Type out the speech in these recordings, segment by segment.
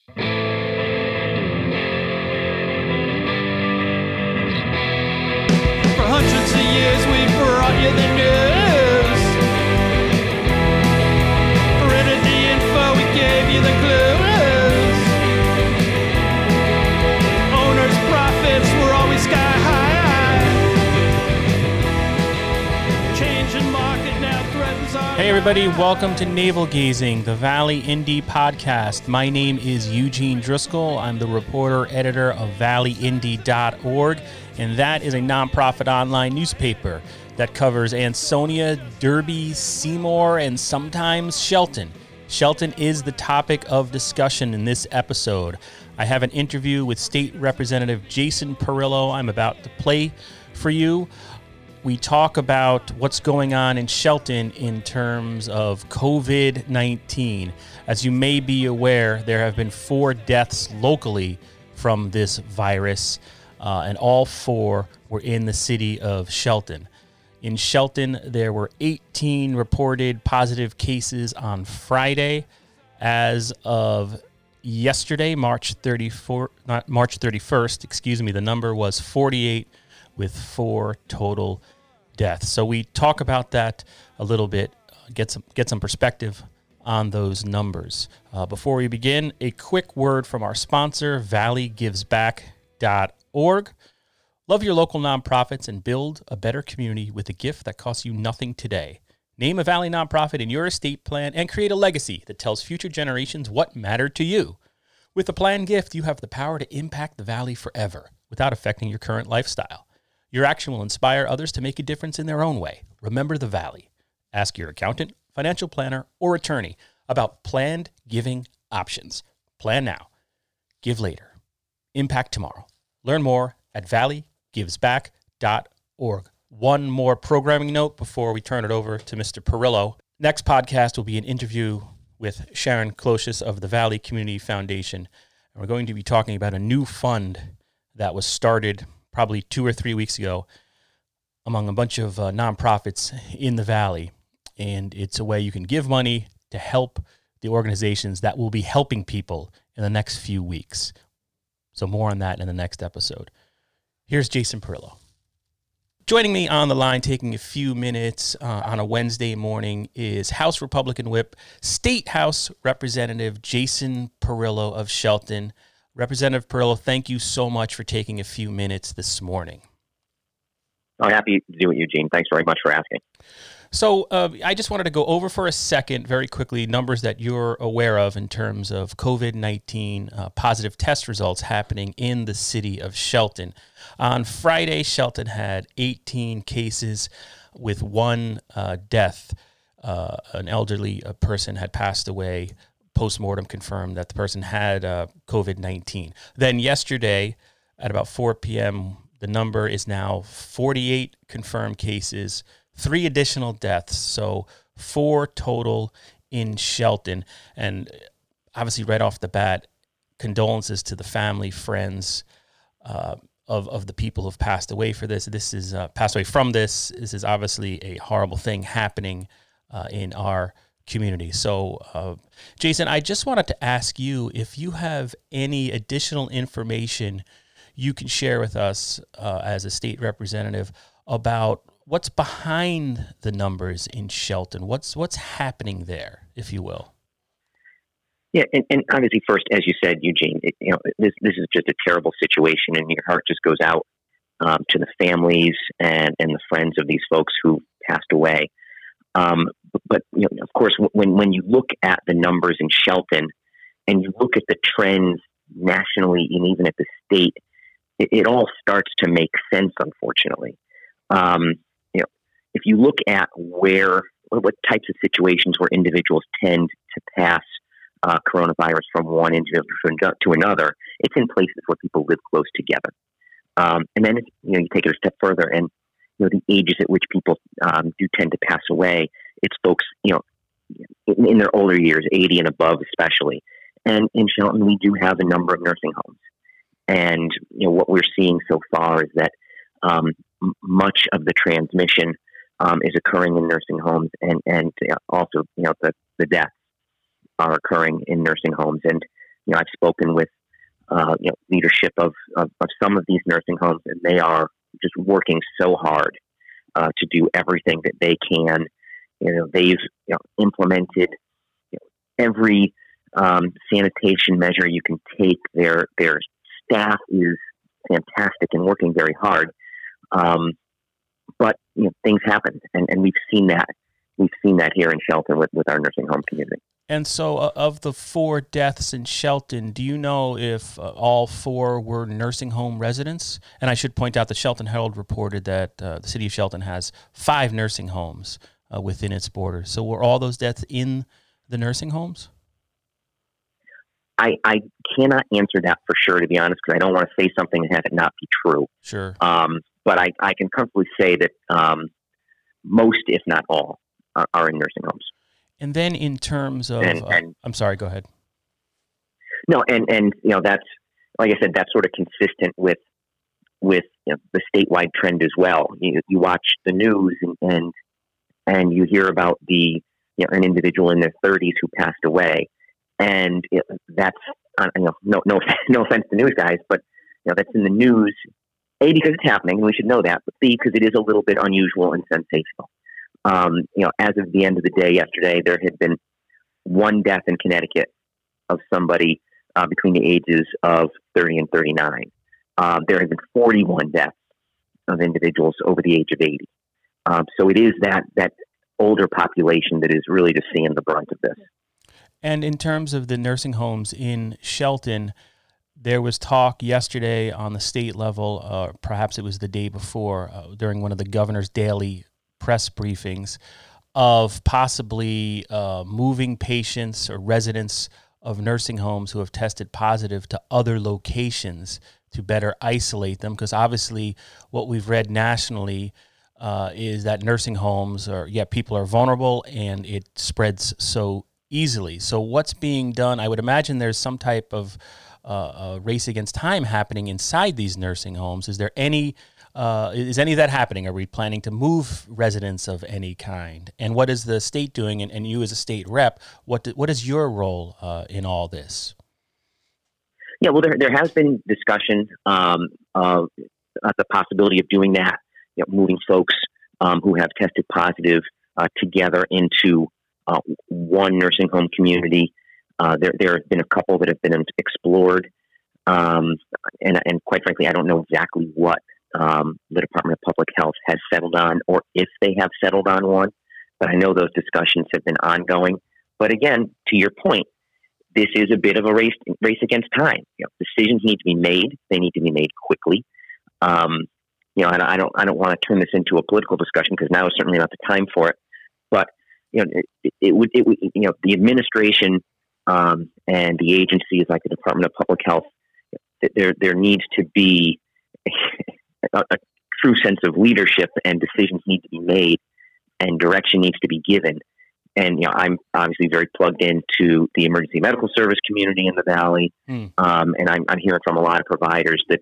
For hundreds of years we brought you the news. Printed the info, we gave you the clues. Owners' profits were always sky high. Changing market now threatens our Hey everybody, welcome to Navel Gazing, the Valley Indy podcast. My name is Eugene Driscoll. I'm the reporter editor of valleyindy.org, and that is a nonprofit online newspaper that covers Ansonia, Derby, Seymour, and sometimes Shelton. Shelton is the topic of discussion in this episode. I have an interview with State Representative Jason Perillo I'm about to play for you. We talk about what's going on in Shelton in terms of COVID-19. As you may be aware, there have been 4 deaths locally from this virus, and all 4 were in the city of Shelton. In Shelton, there were 18 reported positive cases on Friday. As of yesterday, March 31st, the number was 48 with 4 total deaths. So we talk about that a little bit, get some perspective on those numbers. Before we begin, a quick word from our sponsor, valleygivesback.org. Love your local nonprofits and build a better community with a gift that costs you nothing today. Name a Valley nonprofit in your estate plan and create a legacy that tells future generations what mattered to you. With a planned gift, you have the power to impact the Valley forever without affecting your current lifestyle. Your action will inspire others to make a difference in their own way. Remember the Valley. Ask your accountant, financial planner, or attorney about planned giving options. Plan now. Give later. Impact tomorrow. Learn more at valleygivesback.org. One more programming note before we turn it over to Mr. Perillo. Next podcast will be an interview with Sharon Closius of the Valley Community Foundation. And we're going to be talking about a new fund that was started probably 2 or 3 weeks ago among a bunch of nonprofits in the Valley. And it's a way you can give money to help the organizations that will be helping people in the next few weeks. So more on that in the next episode. Here's Jason Perillo. Joining me on the line, taking a few minutes on a Wednesday morning, is House Republican Whip, State House Representative Jason Perillo of Shelton. Representative Perillo, thank you so much for taking a few minutes this morning. I'm happy to do it, Eugene. Thanks very much for asking. So I just wanted to go over for a second, very quickly, numbers that you're aware of in terms of COVID-19 positive test results happening in the city of Shelton. On Friday, Shelton had 18 cases with 1 death. An elderly person had passed away. Postmortem confirmed that the person had COVID-19. Then yesterday, at about 4 p.m., the number is now 48 confirmed cases, 3 additional deaths, so 4 total in Shelton. And obviously, right off the bat, condolences to the family, friends of the people who've passed away for this. This is passed away from this. This is obviously a horrible thing happening in our community. So, Jason, I just wanted to ask you if you have any additional information you can share with us as a state representative about what's behind the numbers in Shelton. What's happening there, if you will? Yeah, and obviously, first, as you said, Eugene, this is just a terrible situation, and your heart just goes out to the families and the friends of these folks who passed away. But of course, when you look at the numbers in Shelton and you look at the trends nationally and even at the state, it all starts to make sense, unfortunately. If you look at what types of situations where individuals tend to pass coronavirus from one individual to another, it's in places where people live close together. And then you take it a step further, and the ages at which people do tend to pass away, it's folks in their older years, 80 and above especially. And in Shelton, we do have a number of nursing homes. And what we're seeing so far is that much of the transmission is occurring in nursing homes, and also the deaths are occurring in nursing homes. And I've spoken with leadership of some of these nursing homes, and they are just working so hard to do everything that they can. They've implemented every sanitation measure you can take. Their staff is fantastic and working very hard. But things happen, and we've seen that. We've seen that here in Shelton with our nursing home community. And so of the 4 deaths in Shelton, do you know if all 4 were nursing home residents? And I should point out the Shelton Herald reported that the city of Shelton has 5 nursing homes within its borders. So were all those deaths in the nursing homes? I cannot answer that for sure, to be honest, because I don't want to say something and have it not be true. Sure. But I can comfortably say that most, if not all, are in nursing homes. And then in terms of, I'm sorry, go ahead. No, and that's, like I said, that's sort of consistent with the statewide trend as well. You watch the news and you hear about an individual in their 30s who passed away, and that's no offense to news guys, but that's in the news. A, because it's happening, and we should know that, but B, because it is a little bit unusual and sensational. As of the end of the day yesterday, there had been 1 death in Connecticut of somebody between the ages of 30 and 39. There have been 41 deaths of individuals over the age of 80. So it is that older population that is really just seeing the brunt of this. And in terms of the nursing homes in Shelton, there was talk yesterday on the state level, perhaps it was the day before, during one of the governor's daily press briefings, of possibly moving patients or residents of nursing homes who have tested positive to other locations to better isolate them. Because obviously what we've read nationally is that nursing homes people are vulnerable and it spreads so easily. So what's being done? I would imagine there's some type of race against time happening inside these nursing homes. Is there any is any of that happening? Are we planning to move residents of any kind? And what is the state doing? And you as a state rep, what is your role in all this? Yeah, well, there has been discussion of the possibility of doing that, moving folks who have tested positive together into one nursing home community. There have been a couple that have been explored, and quite frankly, I don't know exactly what the Department of Public Health has settled on, or if they have settled on one. But I know those discussions have been ongoing. But again, to your point, this is a bit of a race against time. Decisions need to be made. They need to be made quickly. And I don't want to turn this into a political discussion, because now is certainly not the time for it. But it would the administration and the agencies like the Department of Public Health, there needs to be a true sense of leadership, and decisions need to be made, and direction needs to be given. And I'm obviously very plugged into the emergency medical service community in the Valley, and I'm hearing from a lot of providers that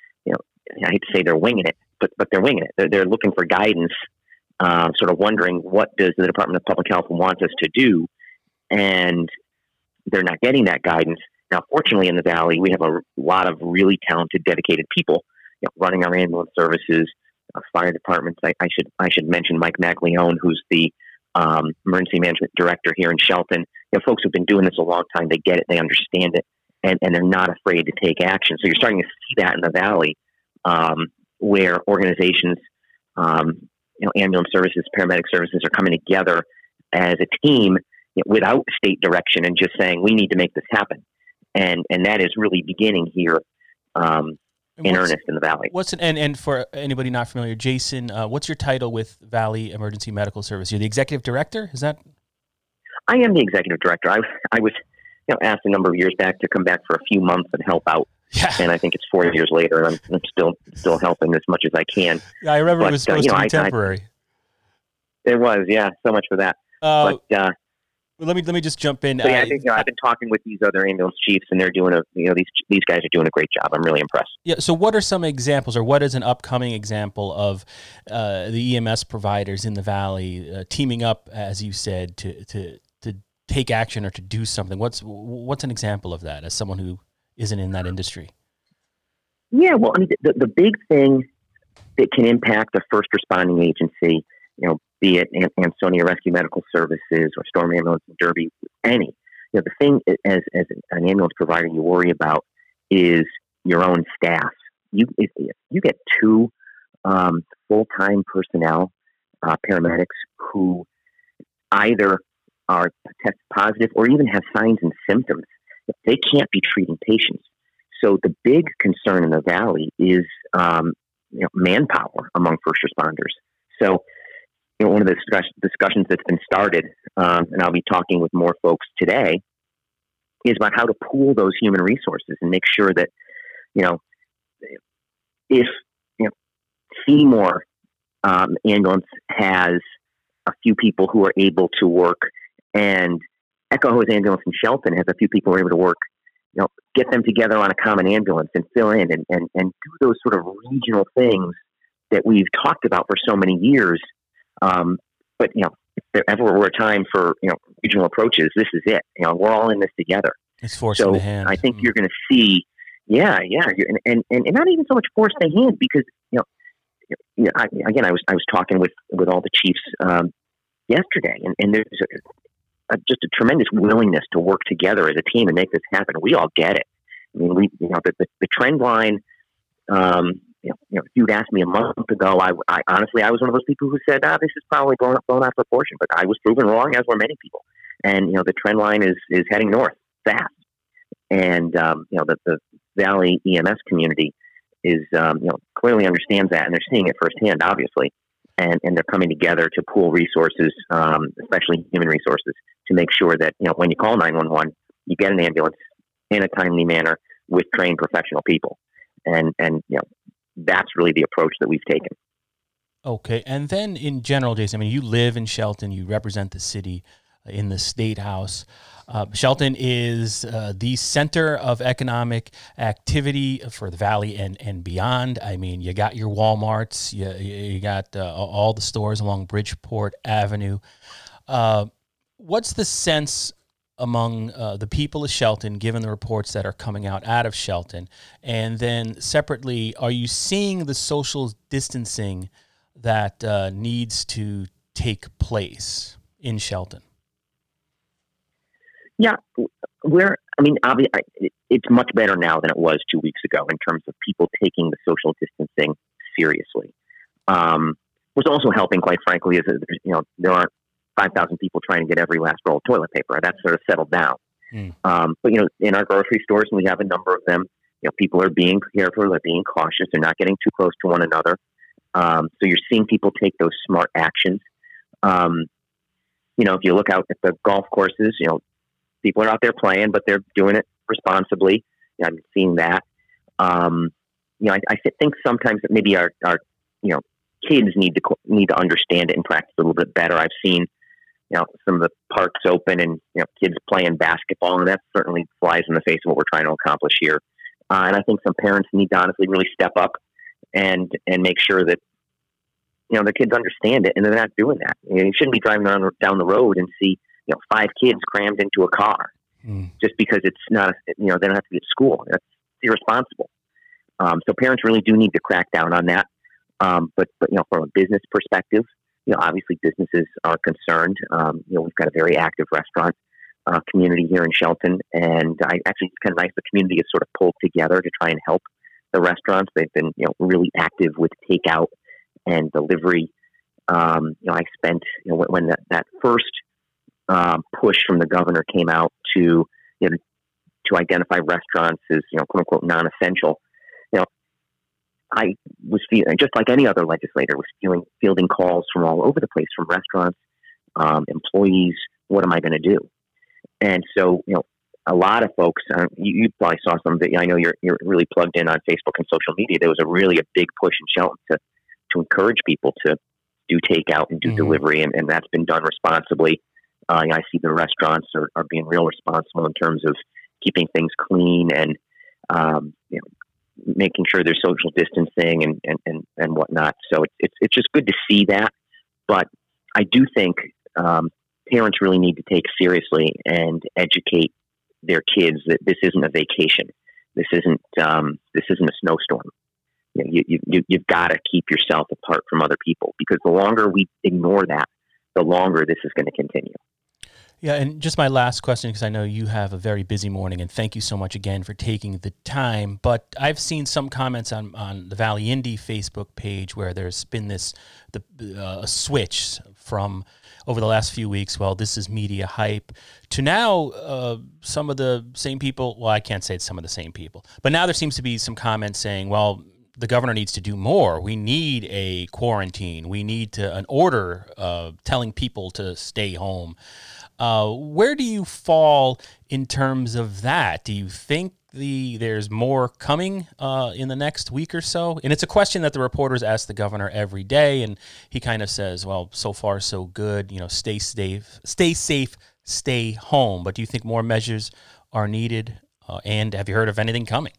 I hate to say they're winging it, but they're winging it. They're looking for guidance, sort of wondering, what does the Department of Public Health want us to do, and they're not getting that guidance. Now, fortunately, in the Valley, we have a lot of really talented, dedicated people running our ambulance services, fire departments. I should mention Mike Maglione, who's the emergency management director here in Shelton. Folks who've been doing this a long time. They get it, they understand it, and they're not afraid to take action. So you're starting to see that in the Valley, where organizations, ambulance services, paramedic services are coming together as a team without state direction, and just saying, we need to make this happen. And that is really beginning here in earnest in the Valley. And for anybody not familiar, Jason, what's your title with Valley Emergency Medical Service? You're the executive director? Is that? I am the executive director. I was asked a number of years back to come back for a few months and help out. Yeah. And I think it's 4 years later, and I'm still helping as much as I can. Yeah, I remember it was supposed to be temporary. It was, yeah. So much for that. Let me just jump in. So I think I've been talking with these other ambulance chiefs, and they're doing these guys are doing a great job. I'm really impressed. Yeah. So what are some examples, or what is an upcoming example of the EMS providers in the Valley teaming up, as you said, to take action or to do something? What's an example of that as someone who isn't in that industry? Yeah, well, I mean, the big thing that can impact a first responding agency, be it Ansonia Rescue Medical Services or Storm Ambulance in Derby, any, the thing as an ambulance provider you worry about is your own staff. If you get two full-time personnel, paramedics, who either are test positive or even have signs and symptoms, they can't be treating patients. So the big concern in the Valley is manpower among first responders. So one of the discussions that's been started, and I'll be talking with more folks today, is about how to pool those human resources and make sure that, if Seymour ambulance has a few people who are able to work, and Echo Hose ambulance in Shelton has a few people who are able to work, get them together on a common ambulance and fill in and do those sort of regional things that we've talked about for so many years. But if there ever were a time for regional approaches, this is it. We're all in this together. It's forcing the hand. I think you're going to see, and not even so much force the hand, because I was talking with all the chiefs yesterday, and there's just a tremendous willingness to work together as a team and make this happen. We all get it. I mean, the trend line. If you'd asked me a month ago, I honestly, I was one of those people who said, this is probably blown out of proportion, but I was proven wrong, as were many people. And, the trend line is heading north fast. And, the Valley EMS community is, clearly understands that, and they're seeing it firsthand, obviously. And they're coming together to pool resources, especially human resources, to make sure that, when you call 911, you get an ambulance in a timely manner with trained professional people. And that's really the approach that we've taken. Okay. And then in general, Jason, I mean, you live in Shelton, you represent the city in the State House. Shelton is the center of economic activity for the Valley and beyond. I mean, you got your Walmarts, you got all the stores along Bridgeport Avenue. What's the sense among the people of Shelton, given the reports that are coming out of Shelton? And then separately, are you seeing the social distancing that needs to take place in Shelton? Yeah, it's much better now than it was 2 weeks ago in terms of people taking the social distancing seriously. What's also helping, quite frankly, is that, there aren't 5,000 people trying to get every last roll of toilet paper. That's sort of settled down. But, in our grocery stores, and we have a number of them, people are being careful, they're being cautious, they're not getting too close to one another. So you're seeing people take those smart actions. If you look out at the golf courses, people are out there playing, but they're doing it responsibly. I'm seeing that. I think sometimes that maybe our kids need to understand it and practice a little bit better. I've seen, some of the parks open and, kids playing basketball, and that certainly flies in the face of what we're trying to accomplish here. And I think some parents need to honestly really step up and make sure that, the kids understand it and they're not doing that. You shouldn't be driving down the road and see, 5 kids crammed into a car just because it's not, they don't have to be at school. That's irresponsible. So parents really do need to crack down on that. But from a business perspective, obviously businesses are concerned. We've got a very active restaurant community here in Shelton, and it's kind of nice the community is sort of pulled together to try and help the restaurants. They've been really active with takeout and delivery. I spent when that first push from the governor came out to identify restaurants as quote unquote non-essential. I was feeling, just like any other legislator, was fielding calls from all over the place, from restaurants, employees. What am I going to do? And so, a lot of folks, you probably saw some of it. I know you're really plugged in on Facebook and social media. There was a big push in Shelton to encourage people to do takeout and do delivery, and that's been done responsibly. I see the restaurants are being real responsible in terms of keeping things clean and making sure there's social distancing and whatnot. So it's just good to see that. But I do think parents really need to take seriously and educate their kids that this isn't a vacation. This isn't a snowstorm. You've got to keep yourself apart from other people, because the longer we ignore that, the longer this is going to continue. Yeah, and just my last question, because I know you have a very busy morning, and thank you so much again for taking the time. But I've seen some comments on the Valley Indy Facebook page where there's been a switch from over the last few weeks. Well, this is media hype, to now some of the same people. Well, I can't say it's some of the same people, but now there seems to be some comments saying, well, the governor needs to do more. We need a quarantine. We need an order telling people to stay home. Where do you fall in terms of that? Do you think there's more coming in the next week or so? And it's a question that the reporters ask the governor every day, and he kind of says, well, so far so good. Stay safe, stay home. But do you think more measures are needed? And have you heard of anything coming?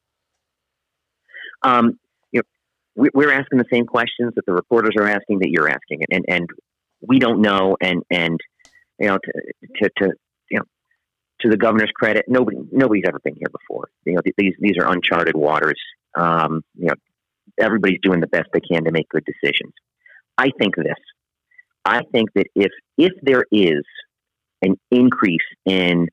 We're asking the same questions that the reporters are asking, that you're asking, and we don't know. And to the governor's credit, nobody's ever been here before. These are uncharted waters. Everybody's doing the best they can to make good decisions. I think that if there is an increase in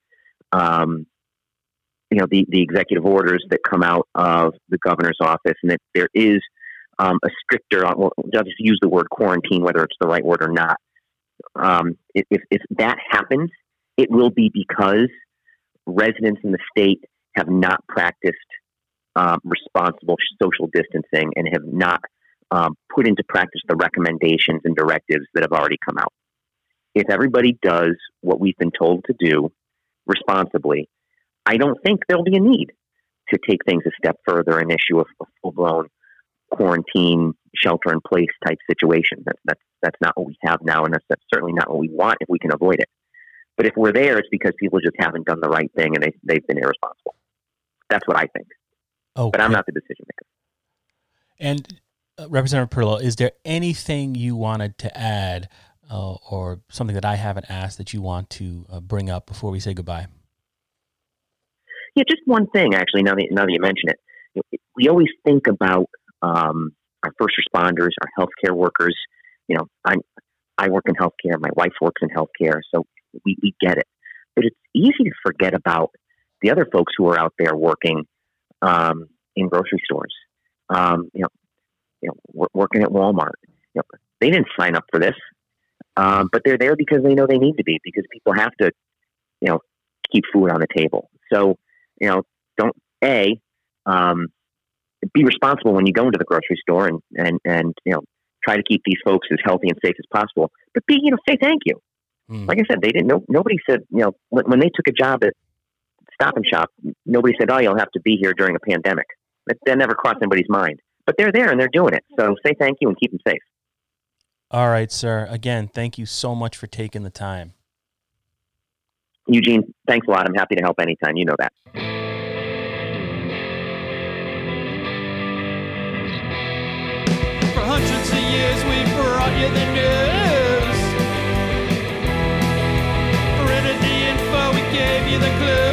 the executive orders that come out of the governor's office, and that there is a stricter, I'll just use the word quarantine, whether it's the right word or not. If that happens, it will be because residents in the state have not practiced responsible social distancing and have not put into practice the recommendations and directives that have already come out. If everybody does what we've been told to do responsibly, I don't think there'll be a need to take things a step further and issue a full-blown quarantine, shelter-in-place type situation. That's not what we have now, and that's certainly not what we want if we can avoid it. But if we're there, it's because people just haven't done the right thing and they've been irresponsible. That's what I think. Okay. But I'm not the decision maker. And Representative Perillo, is there anything you wanted to add or something that I haven't asked that you want to bring up before we say goodbye? Yeah, just one thing, actually, now that you mention it. We always think about our first responders, our healthcare workers. I work in healthcare. My wife works in healthcare, so we get it. But it's easy to forget about the other folks who are out there working in grocery stores. Working at Walmart. They didn't sign up for this, but they're there because they know they need to be, because people have to, keep food on the table. So, don't be responsible when you go into the grocery store and try to keep these folks as healthy and safe as possible. But say thank you. Like I said, they didn't know. Nobody said, when they took a job at Stop and Shop, nobody said, "Oh, you'll have to be here during a pandemic." That never crossed anybody's mind. But they're there and they're doing it. So say thank you and keep them safe. All right, sir. Again, thank you so much for taking the time. Eugene, thanks a lot. I'm happy to help anytime. You know that. For hundreds of years we brought you the news. For any info we gave you the clues.